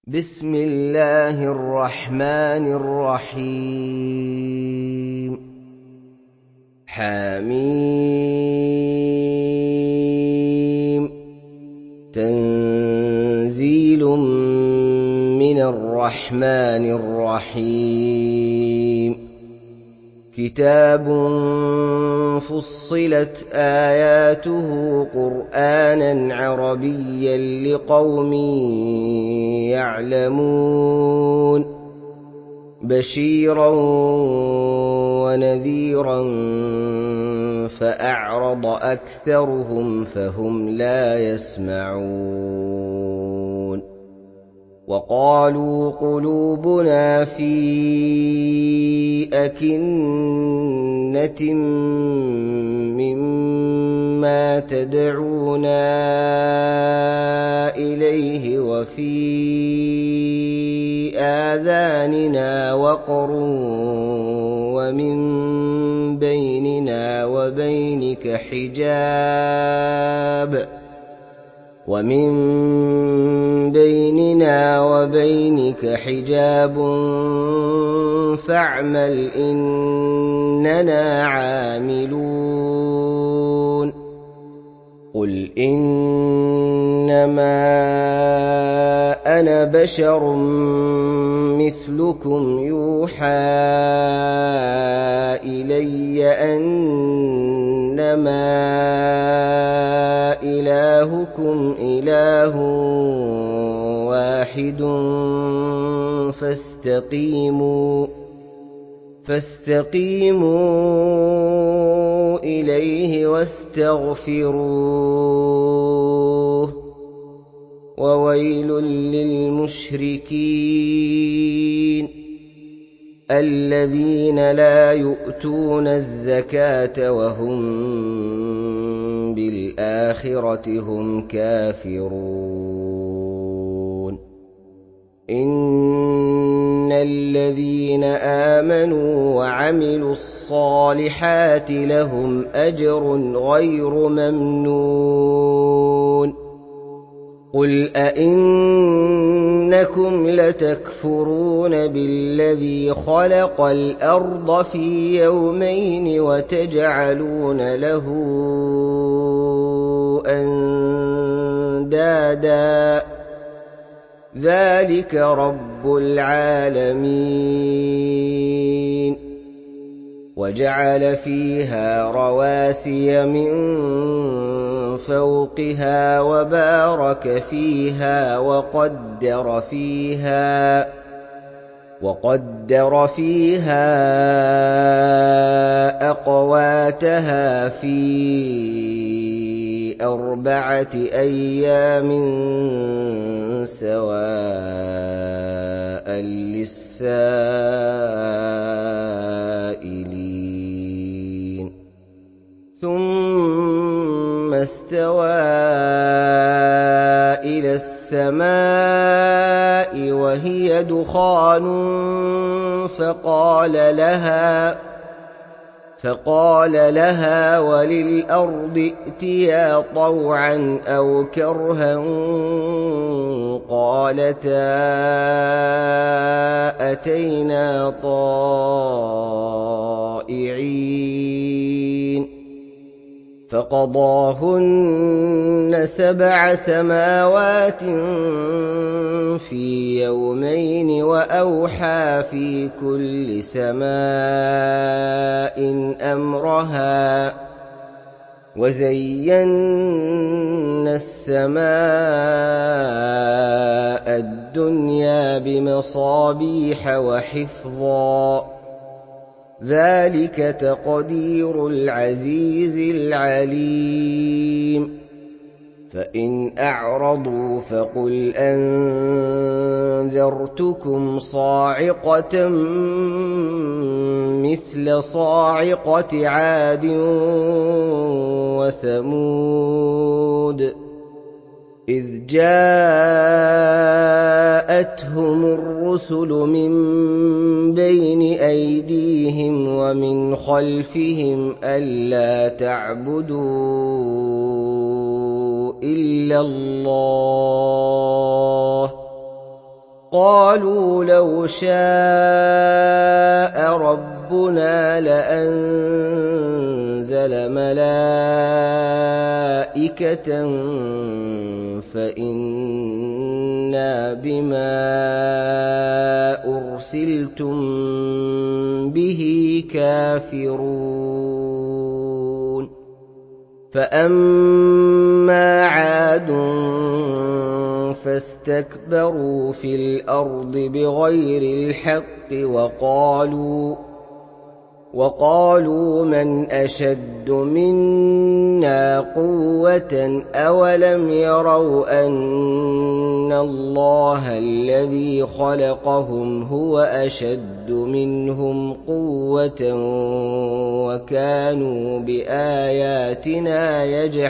بسم الله الرحمن الرحيم حميم تنزيل من الرحمن الرحيم كتاب فصلت آياته قرآنًا عربيًّا لقوم يعلمون بشيرًا ونذيرًا فأعرض أكثرهم فهم لا يسمعون وقالوا قلوبنا في أكنة مما تدعونا إليه وفي آذاننا وقر ومن بيننا وبينك حجاب فاعمل إننا عاملون قل إنما أنا بشر مثلكم يوحى إلي أنما إلهكم إله واحد فاستقيموا إليه واستغفروه وويل للمشركين الذين لا يؤتون الزكاة وهم بالآخرة هم كافرون إن الذين آمنوا وعملوا الصالحات لهم أجر غير ممنون قل أئنكم لتكفرون بالذي خلق الأرض في يومين وتجعلون له أندادا ذلك رب العالمين وجعل فيها رواسي من فوقها وبارك فيها وقدر فيها أقواتها في 4 أيام سواء للسائلين ثم استوى إلى السماء وهي دخان فقال لها وللأرض ائتيا طوعا أو كرها قالتا أتينا طائعين فقضاهن 7 سماوات في يومين وأوحى في كل سماء أمرها وزينا السماء الدنيا بمصابيح وحفظا ذلك تقدير العزيز العليم فإن أعرضوا فقل أنذرتكم صاعقة مثل صاعقة عاد وثمود إذ جاءتهم الرسل من بين أيديهم ومن خلفهم ألا تعبدوا إلا الله قالوا لو شاء ربنا لأنزل ملائكة فإنا بما أرسلتم به كافرون فأما عاد فاستكبروا في الأرض بغير الحق وقالوا من أشد منا قوة أولم يروا أن الله الذي خلقهم هو أشد منهم قوة وكانوا بآياتنا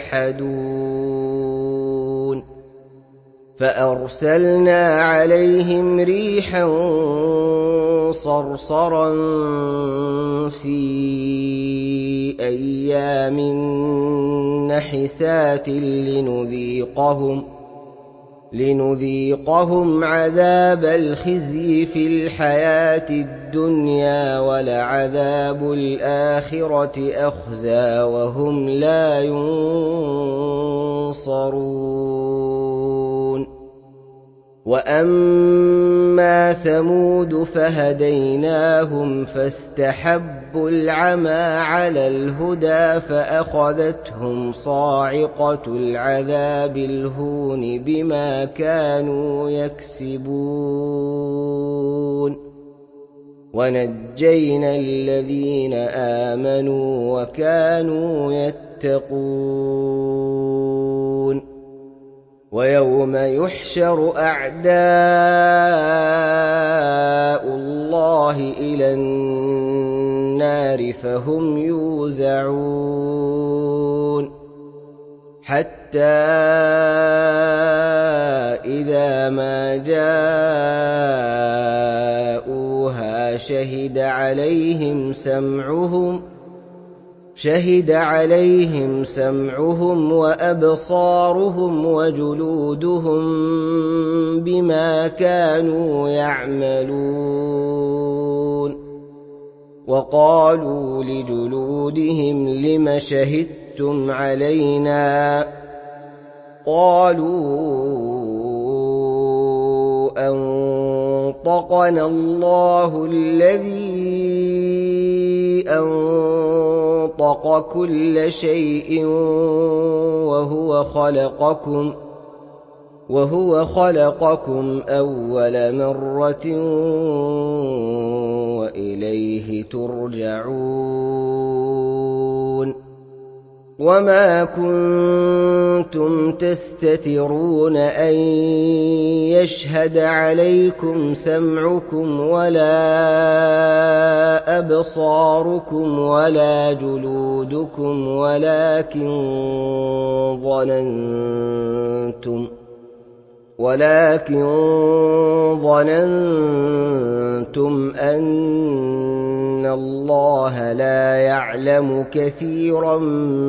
يجحدون فأرسلنا عليهم ريحا صرصرا في أيام نحسات لنذيقهم عذاب الخزي في الحياة الدنيا ولعذاب الآخرة أخزى وهم لا ينصرون وأما ثمود فهديناهم فاستحبوا العمى على الهدى فأخذتهم صاعقة العذاب الهون بما كانوا يكسبون ونجينا الذين آمنوا وكانوا يتقون ويوم يحشر أعداء الله إلى النار فهم يوزعون حتى إذا ما جاءوها شهد عليهم سمعهم وأبصارهم وجلودهم بما كانوا يعملون وقالوا لجلودهم لم شهدتم علينا قالوا أنطقنا الله الذي أنطق كل شيء وهو خلقكم أول مرة وإليه ترجعون وما كنتم تستترون أن يشهد عليكم سمعكم ولا أبصاركم ولا جلودكم ولكن ظننتم أن الله لا يعلم كثيرا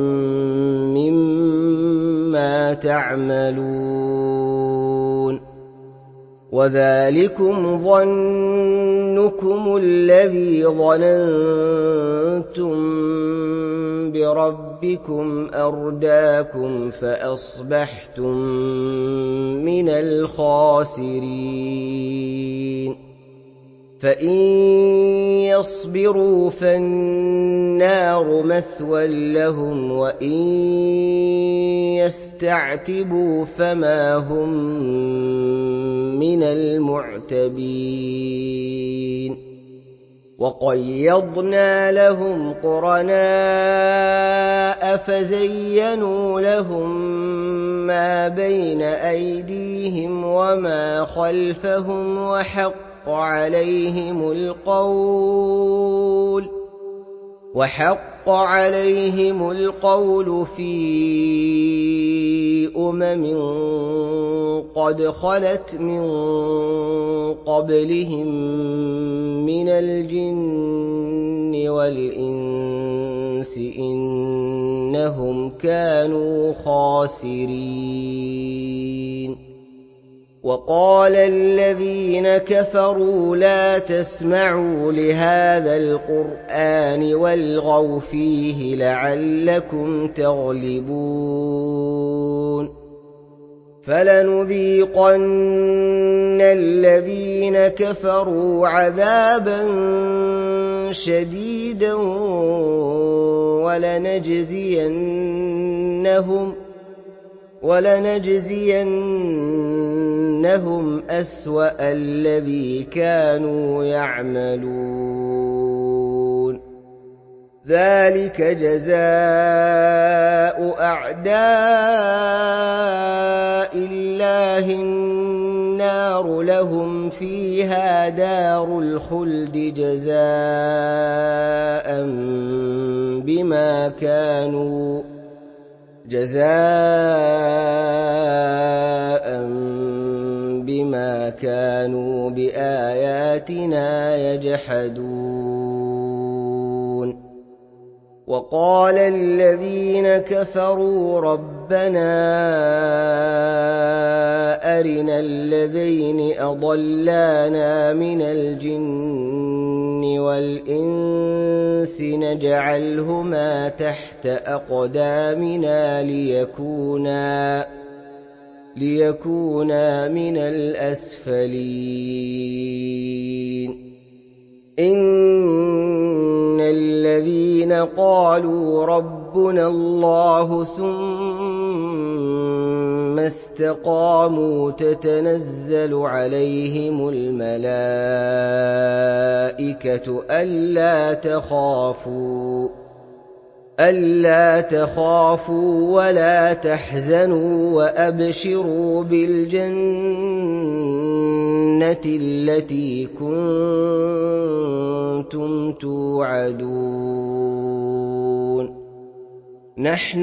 مما تعملون وذلكم ظنكم الذي ظننتم بربكم أرداكم فأصبحتم من الخاسرين فإن يصبروا فالنار مثوى لهم وإن يستعتبوا فما هم من المعتبين وقيضنا لهم قرناء فزينوا لهم ما بين أيديهم وما خلفهم وحق عليهم القول في قد خلت من قبلهم من الجن والإنس إنهم كانوا خاسرين وقال الذين كفروا لا تسمعوا لهذا القرآن والغوا فيه لعلكم تغلبون فلنذيقن الذين كفروا عذابا شديدا ولنجزينهم أسوأ الذي كانوا يعملون ذلك جزاء أعداء الله النار لهم فيها دار الخلد جزاء بما كانوا بآياتنا يجحدون وقال الذين كفروا ربنا أرنا الذين أضلانا من الجن والإنس نجعلهما تحت أقدامنا ليكونا من الأسفلين إن الذين قالوا ربنا الله ثم استقاموا تتنزل عليهم الملائكة ألا تخافوا ولا تحزنوا وأبشروا بالجنة التي كنتم توعدون نحن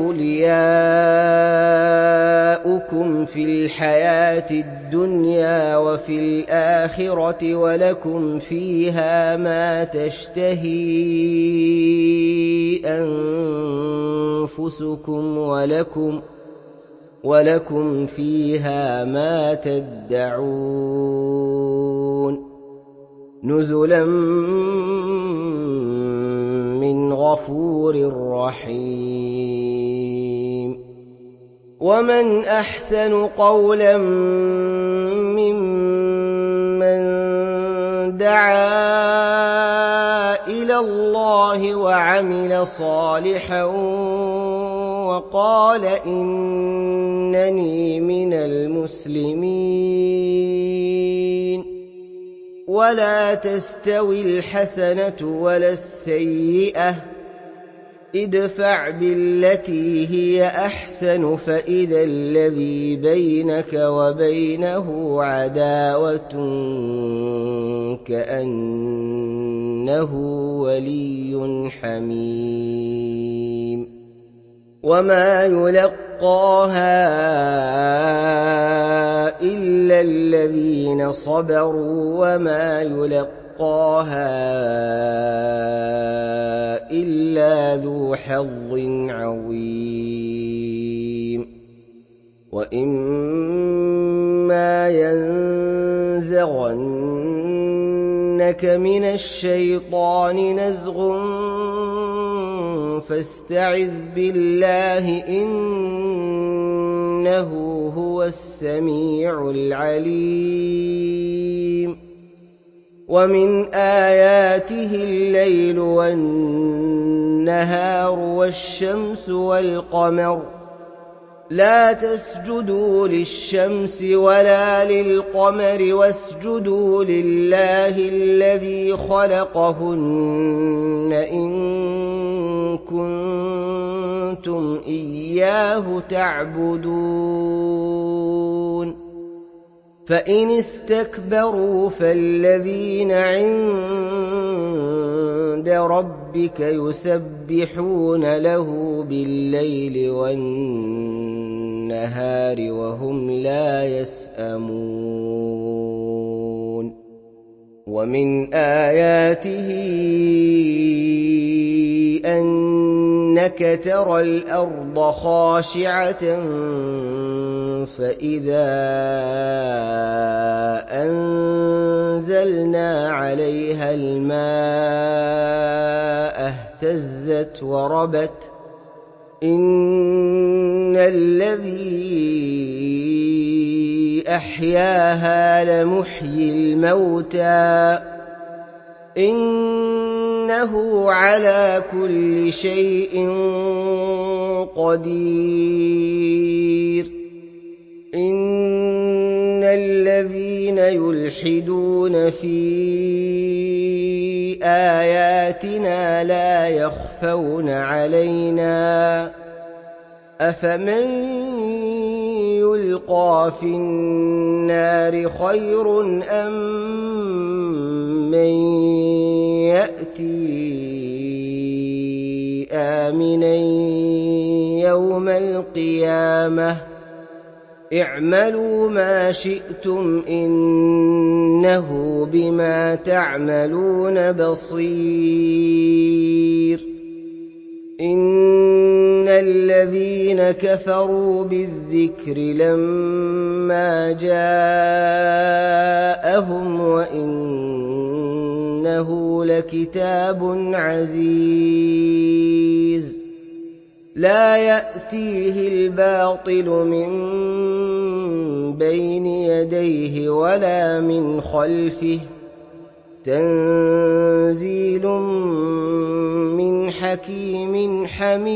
أولياؤكم في الحياة الدنيا وفي الآخرة ولكم فيها ما تشتهي أنفسكم ولكم فيها ما تدعون نزلا من غفور رحيم ومن أحسن قولا ممن دعا إلى الله وعمل صالحا وقال إنني من المسلمين ولا تستوي الحسنة ولا السيئة ادفع بالتي هي أحسن فإذا الذي بينك وبينه عداوة كأنه ولي حميم وما يلقاها إلا الذين صبروا وما يلقاها إلا ذو حظ عظيم وإما ينزغنك من الشيطان نزغ فاستعذ بالله إنه هو السميع العليم ومن آياته الليل والنهار والشمس والقمر لا تسجدوا للشمس ولا للقمر واسجدوا لله الذي خلقهن إن كنتم إياه تعبدون فإن استكبروا فالذين عند ربك يسبحون له بالليل والنهار وهم لا يسأمون ومن آياته أنك ترى الأرض خاشعة فإذا أنزلنا عليها الماء اهتزت وربت إن الذي أحياها لمحيي الموتى إنه على كل شيء قدير إن الذين يلحدون في آياتنا لا يخفون علينا أفمن يلقى في النار خير أم من يأتي آمنا يوم القيامة اعملوا ما شئتم إنه بما تعملون بصير إن الذين كفروا بالذكر لما جاءهم وإنه لكتاب عزيز لا يأتيه الباطل من بين يديه ولا من خلفه تنزيل من حكيم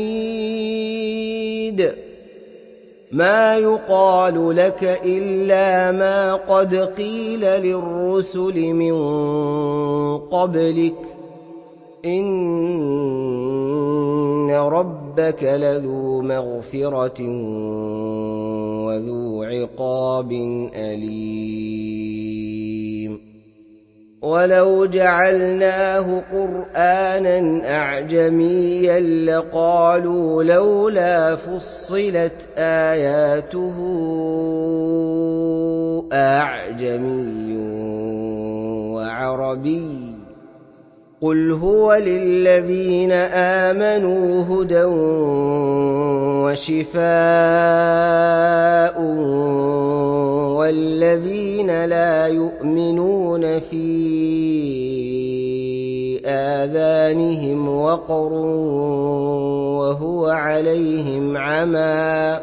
حميد ما يقال لك إلا ما قد قيل للرسل من قبلك إن ربك لذو مغفرة وذو عقاب أليم ولو جعلناه قرآنا أعجميا لقالوا لولا فصلت آياته أعجمي وعربي قل هو للذين آمنوا هدى وشفاء والذين لا يؤمنون في آذانهم وقر وهو عليهم عمى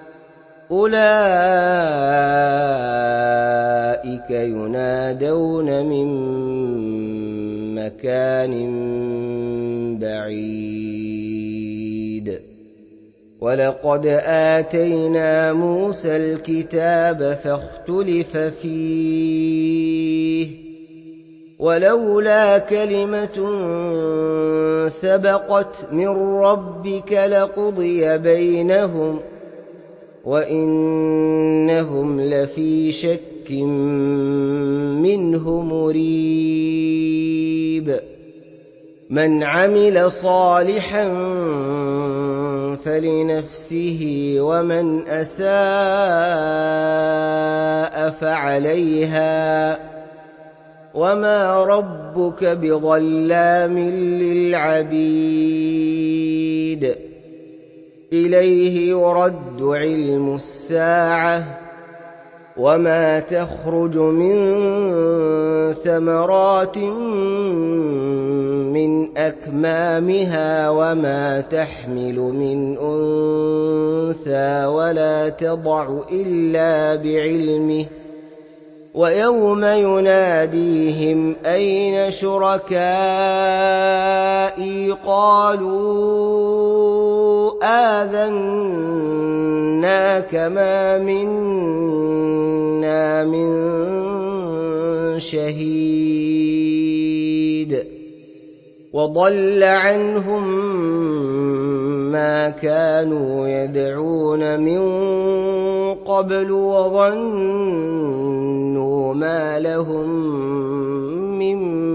أولئك ينادون من مكان بعيد ولقد آتينا موسى الكتاب فاختلف فيه ولولا كلمة سبقت من ربك لقضي بينهم وإنهم لفي شك منه مريب من عمل صالحا فلنفسه ومن أساء فعليها وما ربك بظلام للعبيد إليه يرد علم الساعة وما تخرج من ثمرات من أكمامها وما تحمل من أنثى ولا تضع إلا بعلمه ويوم يناديهم أين شركائي قالوا آذناك ما منا من شهيد وضل عنهم ما كانوا يدعون من قبل وظنوا ما لهم من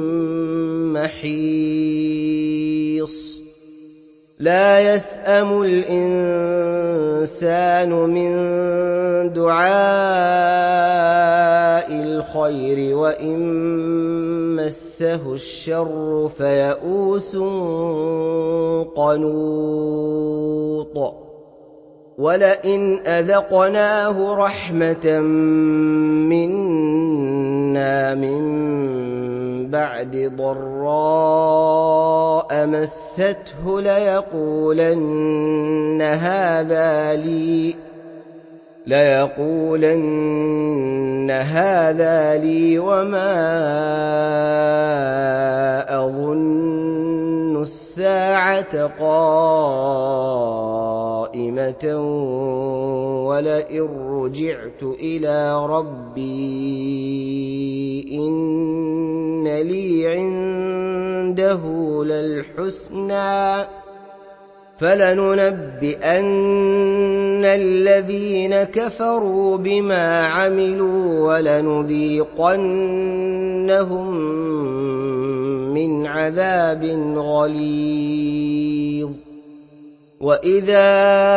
محيص لا يسأم الإنسان من دعاء الخير وإن مسه الشر فيئوس قنوط وَلَئِنْ أَذَقْنَاهُ رَحْمَةً مِّنَّا مِن بَعْدِ ضَرَّاءَ مَسَّتْهُ لَيَقُولَنَّ هَٰذَا لِي وَمَا أَظُنُّ السَّاعَةَ قَائِمَةً وَلَئِن رُّجِعْتُ إِلَىٰ رَبِّي إِنَّ لِي عِندَهُ لَلْحُسْنَىٰ فَلَنُنَبِّئَنَّ الَّذِينَ كَفَرُوا بِمَا عَمِلُوا وَلَنُذِيقَنَّهُم مِّنْ عَذَابٍ غَلِيظٍ وَإِذَا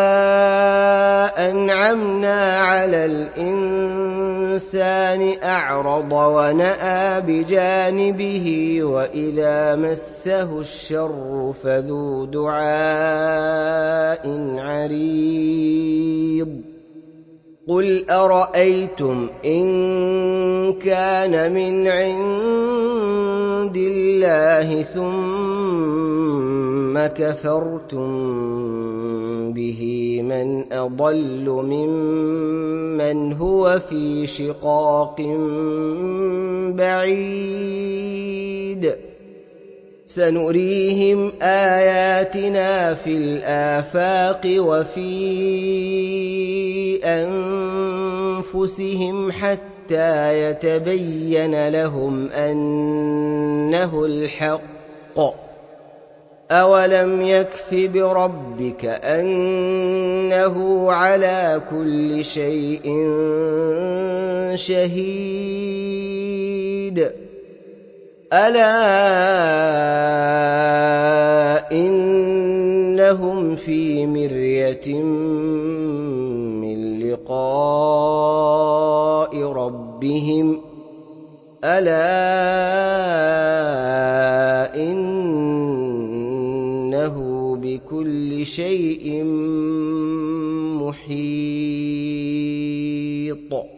أَنْعَمْنَا عَلَى الْإِنسَانِ أَعْرَضَ وَنَأَىٰ بِجَانِبِهِ وَإِذَا مَسَّهُ الشَّرُّ فَذُو دُعَاءٍ عَرِيضٍ قُلْ أَرَأَيْتُمْ إِن كَانَ مِنْ عِندِ اللَّهِ ثُمَّ كَفَرْتُم بِهِ مَنْ أَضَلُّ مِمَّنْ هُوَ فِي شِقَاقٍ بَعِيدٍ سَنُرِيهِمْ آيَاتِنَا فِي الْآفَاقِ وَفِي أَنفُسِهِمْ حَتَّىٰ يَتَبَيَّنَ لَهُمْ أَنَّهُ الْحَقُّ أَوَلَمْ يَكْفِ بِرَبِّكَ أَنَّهُ عَلَىٰ كُلِّ شَيْءٍ شَهِيدٌ أَلَا إِنَّهُمْ فِي مِرْيَةٍ مِّن لِّقَاءِ رَبِّهِمْ أَلَا إِنَّهُ بِكُلِّ شَيْءٍ مُّحِيطٌ